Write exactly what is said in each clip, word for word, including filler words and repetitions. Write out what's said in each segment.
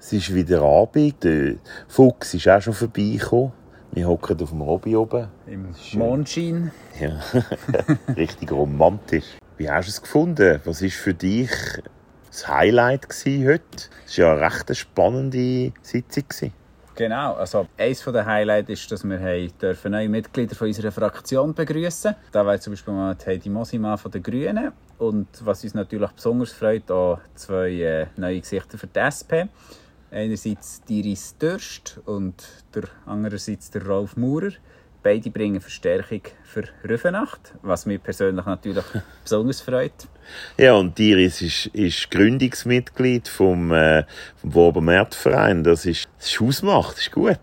Es ist wieder Abend. Der Fuchs ist auch schon vorbeigekommen. Wir hocken auf dem Robby oben. Im Mondschein. Ja, richtig romantisch. Wie hast du es gefunden? Was war für dich das Highlight heute? Es war ja eine recht spannende Sitzung. Genau, also eines der Highlights ist, dass wir dürfen neue Mitglieder von unserer Fraktion begrüßen. Da war zum Beispiel mal Heidi Mosima von den Grünen. Und was uns natürlich besonders freut, auch zwei äh, neue Gesichter für die S P. Einerseits Iris Dürst und der andererseits der Rolf Maurer. Beide bringen Verstärkung für Rüfenacht, was mich persönlich natürlich besonders freut. Ja, und Iris ist, ist Gründungsmitglied vom, äh, vom Wober-Märt-Verein. Das ist, das ist Hausmacht, das ist gut.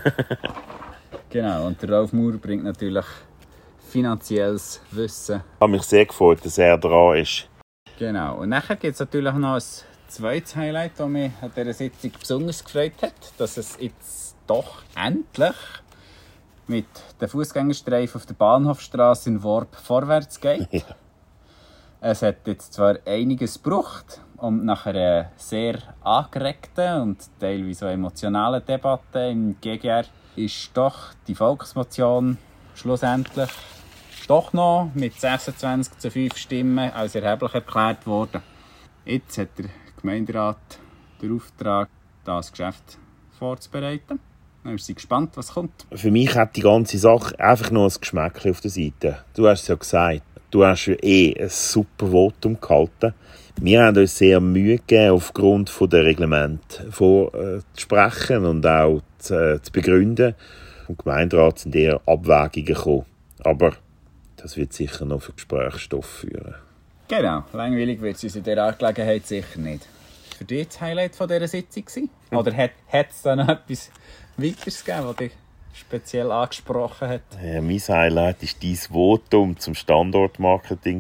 Genau, und der Rolf Maurer bringt natürlich finanzielles Wissen. Ich habe mich sehr gefreut, dass er dran ist. Genau, und nachher gibt es natürlich noch ein zweites Highlight, das mich an dieser Sitzung besonders gefreut hat, dass es jetzt doch endlich mit den Fußgängerstreifen auf der Bahnhofstrasse in Worb vorwärts geht. Ja. Es hat jetzt zwar einiges gebraucht und nach einer sehr angeregten und teilweise emotionalen Debatte im G G R ist doch die Volksmotion schlussendlich doch noch mit sechsundzwanzig zu fünf Stimmen als erheblich erklärt worden. Jetzt hat der Gemeinderat den Auftrag, das Geschäft vorzubereiten. Wir sind gespannt, was kommt. Für mich hat die ganze Sache einfach nur ein Geschmäckchen auf der Seite. Du hast es ja gesagt, du hast ja eh ein super Votum gehalten. Wir haben uns sehr Mühe gegeben, aufgrund der Reglemente vorzusprechen und auch zu, äh, zu begründen. Im Gemeinderat sind eher Abwägungen gekommen. Aber das wird sicher noch für Gesprächsstoff führen. Genau, langweilig wird es uns in dieser Angelegenheit sicher nicht. Für dich das Highlight von dieser Sitzung gewesen? Oder hat es da noch etwas weiteres gegeben, was dich speziell angesprochen hat? Ja, mein Highlight war dein Votum zum Standortmarketing.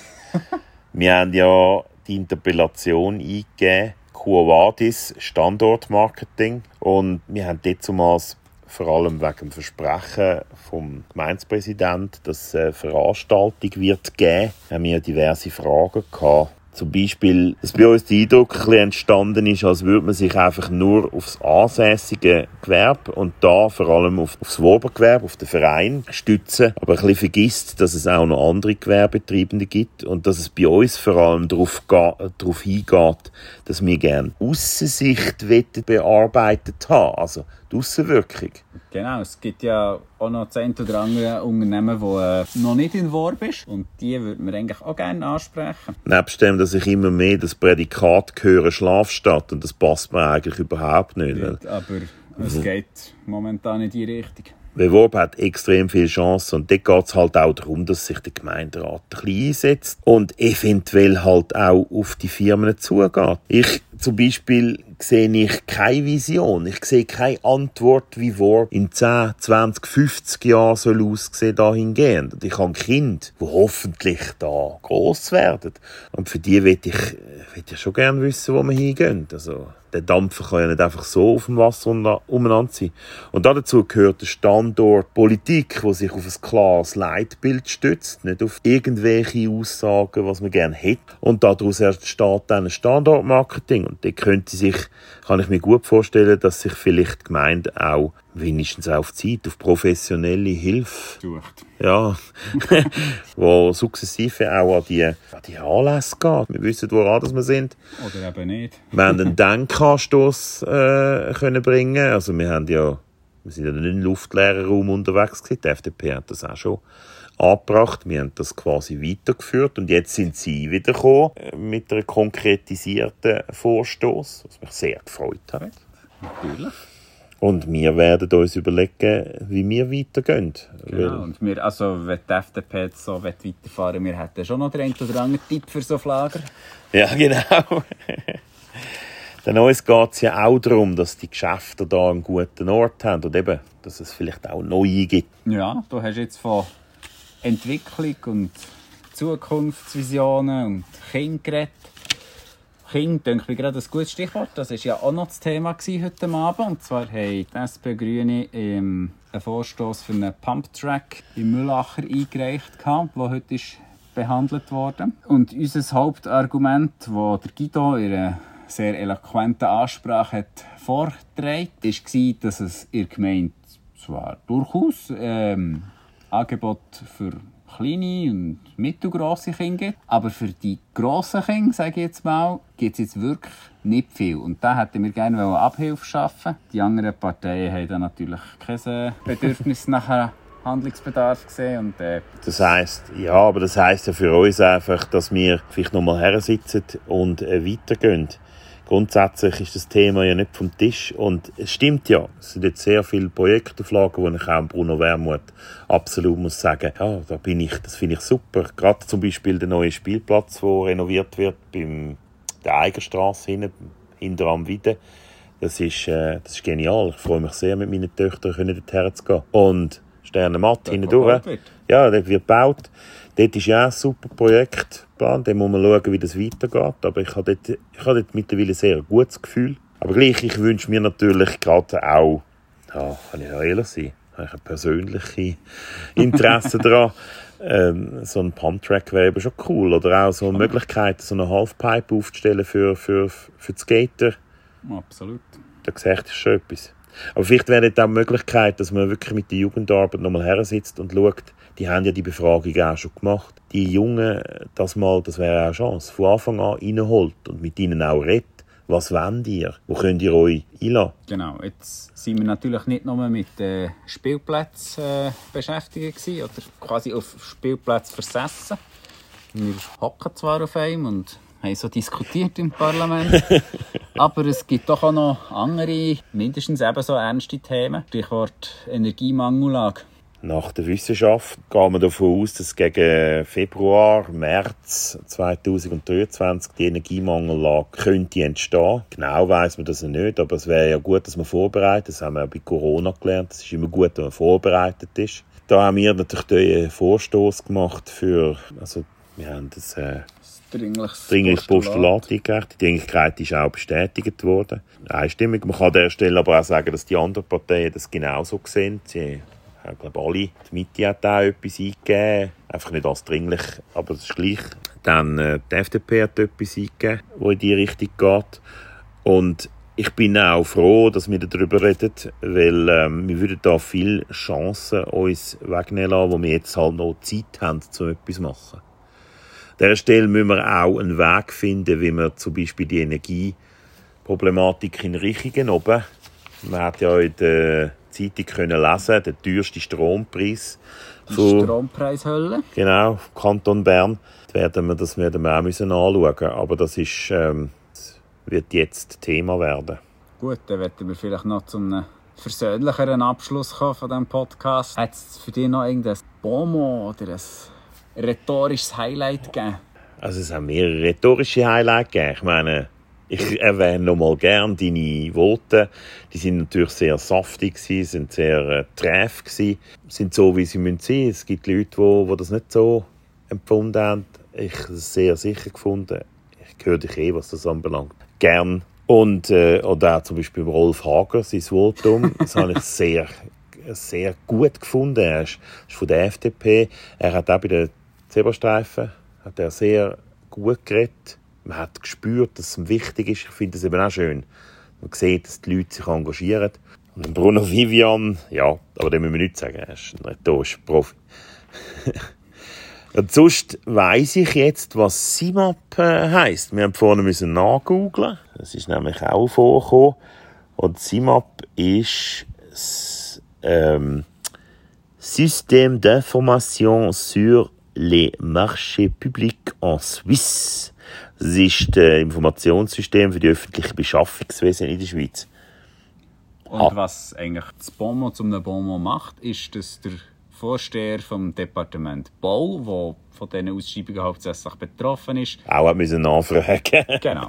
Wir haben ja die Interpellation eingegeben, Quo Vadis Standortmarketing. Und wir haben dazumals vor allem wegen dem Versprechen vom Gemeindepräsidenten, dass es eine Veranstaltung wird geben, haben wir diverse Fragen gehabt. Zum Beispiel, dass bei uns der Eindruck ein bisschen entstanden ist, als würde man sich einfach nur aufs ansässige Gewerbe und da vor allem auf, aufs Wobergewerbe, auf den Verein stützen, aber ein bisschen vergisst, dass es auch noch andere Gewerbetreibende gibt und dass es bei uns vor allem darauf, darauf hingeht, dass wir gerne Aussensicht bearbeitet haben, also die Aussenwirkung. Genau, es gibt ja auch noch das eine oder andere Unternehmen, das äh, noch nicht in Worb ist. Und die würden wir eigentlich auch gerne ansprechen. Nebst dem, dass ich immer mehr das Prädikat höre, Schlafstadt, und das passt mir eigentlich überhaupt nicht. Nicht, aber es geht momentan in die Richtung. Weil Worb hat extrem viele Chancen und dort geht es halt auch darum, dass sich der Gemeinderat ein bisschen einsetzt und eventuell halt auch auf die Firmen zugeht. Ich zum Beispiel sehe ich keine Vision, ich sehe keine Antwort, wie Worb in zehn, zwanzig, fünfzig Jahren soll aussehen dahingehend. Und ich habe Kinder, die hoffentlich da gross werden. Und für die will ich, will ich schon gerne wissen, wo wir hingehen. Also, der Dampfer kann ja nicht einfach so auf dem Wasser umeinander sein. Und dazu gehört der Standort Politik, die sich auf ein klares Leitbild stützt, nicht auf irgendwelche Aussagen, was man gerne hätte. Und daraus entsteht dann ein Standortmarketing. Und da könnte sich, kann ich mir gut vorstellen, dass sich vielleicht die Gemeinde auch wenigstens auf Zeit, auf professionelle Hilfe sucht. Ja, wo sukzessive auch an die, an die Anlässe geht. Wir wissen, woran wir sind. Oder eben nicht. Wir haben einen Denkanstoss äh, können bringen. Also wir haben ja, wir sind ja nicht im luftleeren Raum unterwegs gewesen. Die F D P hat das auch schon angebracht. Wir haben das quasi weitergeführt und jetzt sind sie wieder gekommen mit einem konkretisierten Vorstoß, was mich sehr gefreut hat. Natürlich. Und wir werden uns überlegen, wie wir weitergehen. Genau, und wir, also wenn die F D P jetzt so weiterfahren will, wir hätten schon noch den einen oder anderen Tipp für so Lager. Ja, genau. Denn uns geht es ja auch darum, dass die Geschäfte da einen guten Ort haben und eben, dass es vielleicht auch neue gibt. Ja, du hast jetzt von Entwicklung und Zukunftsvisionen und Kinder geredet. Kind, denke ich, gerade ein gutes Stichwort. Das war ja auch noch das Thema heute Abend. Und zwar haben die S P Grüne einen Vorstoss für einen Pumptrack in Müllacher eingereicht, der heute ist behandelt wurde. Und unser Hauptargument, das der Guido in einer sehr eloquenten Ansprache hat vorgetragen hat, war, dass es in der Gemeinde zwar durchaus ähm, Angebote für kleine und mittelgrosse Kinder gibt, aber für die grossen Kinder, sage ich jetzt mal, gibt es jetzt wirklich nicht viel. Und da hätten wir gerne Abhilfe schaffen. Die anderen Parteien haben da natürlich kein Bedürfnis nach Handlungsbedarf gesehen. Und, äh, das heisst, ja, aber das heisst ja für uns einfach, dass wir vielleicht noch mal hersitzen und äh, weitergehen. Grundsätzlich ist das Thema ja nicht vom Tisch und es stimmt ja, es sind jetzt sehr viele Projektauflagen, wo ich auch Bruno Wermuth absolut muss sagen, ja, da bin ich, das finde ich super. Gerade zum Beispiel der neue Spielplatz, der renoviert wird beim der Eigerstrasse hinten, hinter am Wiede. Das ist, äh, das ist genial. Ich freue mich sehr, mit meinen Töchtern dorthin zu gehen. Und Sternenmatt hinten durch. Ja, dort wird gebaut. Dort ist ja auch ein super Projektplan. Da muss man schauen, wie das weitergeht. Aber ich habe dort, ich habe dort mittlerweile ein sehr gutes Gefühl. Aber gleich, ich wünsche mir natürlich gerade auch, ja, kann ich auch ehrlich sein, habe ich ein persönliches Interesse daran. Ähm, so ein Pumptrack wäre eben schon cool. Oder auch so eine Möglichkeit, so eine Halfpipe aufzustellen für, für, für die Skater. Absolut. Da sehe ich, das ist schon etwas. Aber vielleicht wäre nicht auch die Möglichkeit, dass man wirklich mit der Jugendarbeit nochmal her sitzt und schaut, die haben ja die Befragung auch schon gemacht. Die Jungen, das mal, das wäre auch eine Chance, von Anfang an reinholt und mit ihnen auch redet. Was wollt ihr? Wo könnt ihr euch einlassen? Genau, jetzt sind wir natürlich nicht nur mit äh, Spielplätzen äh, beschäftigt gewesen, oder quasi auf Spielplätzen versessen. Wir hocken zwar auf einem und haben so diskutiert im Parlament, aber es gibt doch auch noch andere, mindestens ebenso ernste Themen. Stichwort Energiemangellage. Nach der Wissenschaft gehen wir davon aus, dass gegen Februar, März zweitausenddreiundzwanzig die Energiemangellage könnte entstehen. Genau weiss man das ja nicht, aber es wäre ja gut, dass man vorbereitet ist. Das haben wir auch bei Corona gelernt. Es ist immer gut, wenn man vorbereitet ist. Da haben wir natürlich einen Vorstoß gemacht für, also wir haben das, äh, Dringliches Dringliches Postulat eingereicht. Die Dringlichkeit ist auch bestätigt worden. Einstimmig. Man kann an der Stelle aber auch sagen, dass die anderen Parteien das genauso sehen. Sie Ich glaube, alle. Die Mitte hat auch etwas eingegeben. Einfach nicht als dringlich, aber das ist gleich. Dann äh, die F D P hat etwas eingegeben, das in diese Richtung geht. Und ich bin auch froh, dass wir darüber reden, weil ähm, wir würden da viele Chancen uns wegnehmen lassen, wo wir jetzt halt noch Zeit haben, um etwas zu machen. An dieser Stelle müssen wir auch einen Weg finden, wie wir zum Beispiel die Energieproblematik in Richtungen oben. Man hat ja in der Zeitung können lesen, der teuerste Strompreis. Die Strompreishölle. Genau, Kanton Bern. Das werden wir, das werden wir auch müssen anschauen. Aber das, ist, ähm, das wird jetzt Thema werden. Gut, dann werden wir vielleicht noch zu einem versöhnlicheren Abschluss kommen von diesem Podcast. Hat es für dich noch irgendein Bonmot oder ein rhetorisches Highlight gegeben? Also es haben mehrere rhetorische Highlights gegeben. Ich meine, ich erwähne noch mal gerne deine Voten. Die sind natürlich sehr saftig gewesen, sind sehr äh, träf gewesen, sind so, wie sie sein müssen. Es gibt Leute, die, die das nicht so empfunden haben. Ich habe es sehr sicher gefunden. Ich höre dich eh, was das anbelangt. Gern. Und äh, oder auch zum Beispiel Rolf Hager, sein Votum. Das habe ich sehr, sehr gut gefunden. Er ist, ist von der F D P. Er hat auch bei den Zebrastreifen hat er sehr gut geredet. Man hat gespürt, dass es ihm wichtig ist. Ich finde es eben auch schön. Man sieht, dass die Leute sich engagieren. Und Bruno Vivian, ja, aber dem müssen wir nichts sagen. Er ist ein rhetorischer Profi. Und sonst weiss ich jetzt, was S I M A P heisst. Wir haben vorne müssen nachgoogeln. Das ist nämlich auch vorgekommen. Und S I M A P ist das ähm, Système d'Information sur les marchés publics en Suisse. Das ist das Informationssystem für die öffentliche Beschaffungswesen in der Schweiz. Und ah. was eigentlich das Bonmot zu einem Bonmot macht, ist, dass der Vorsteher vom Departement Bau, der von diesen Ausschreibungen hauptsächlich betroffen ist, auch hat müssen nachfragen. Genau.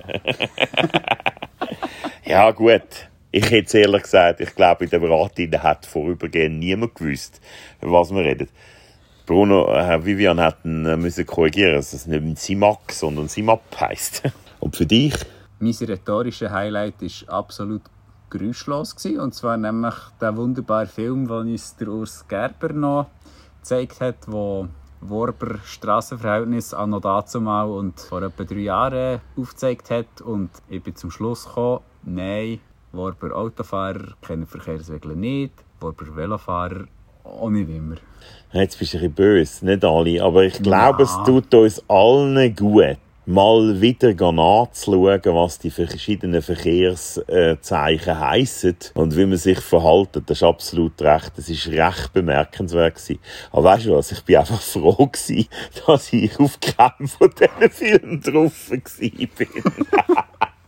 Ja, gut. Ich hätte es ehrlich gesagt, ich glaube, in der Beratung hat vorübergehend niemand gewusst, was wir reden. Bruno, Herr Vivian hat ihn müssen korrigieren, dass es nicht ein S I M A C, sondern S I M A P heisst. Und für dich? Mein rhetorisches Highlight war absolut geräuschlos. Und zwar nämlich der wunderbare Film, den uns der Urs Gerber noch gezeigt hat, wo, Worber Strassenverhältnis anno dazumal und vor etwa drei Jahren aufgezeigt hat. Und ich bin zum Schluss gekommen, nein, Worber Autofahrer kennen Verkehrsregeln nicht, Worber Velofahrer auch nicht immer. Jetzt bist du ein bisschen böse, nicht alle, aber ich glaube, ja. Es tut uns allen gut, mal wieder nachzuschauen, was die verschiedenen Verkehrszeichen heissen und wie man sich verhält. Das ist absolut recht. Das war recht bemerkenswert gewesen. Aber weißt du was? Ich war einfach froh gewesen, dass ich auf keinem von diesen Filmen drauf war.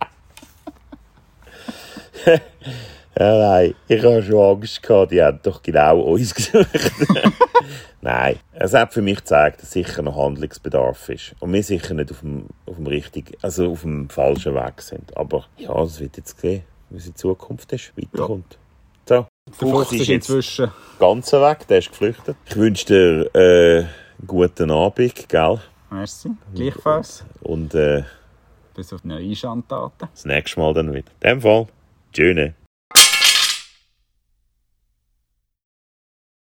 Ja, nein, ich hatte schon Angst gehabt, die haben doch genau uns gesucht. Nein, es hat für mich gezeigt, dass sicher noch Handlungsbedarf ist. Und wir sicher nicht auf dem, auf dem richtigen, also auf dem falschen Weg sind. Aber ja, das wird jetzt sehen, wie es in Zukunft ist, weiterkommt. Ja. So, der Fuchs ist inzwischen ganz weg, der ist geflüchtet. Ich wünsche dir äh, einen guten Abend, gell? Merci, gleichfalls. Und äh, bis auf neue Schandtaten. Das nächste Mal dann wieder. In dem Fall, tschüss.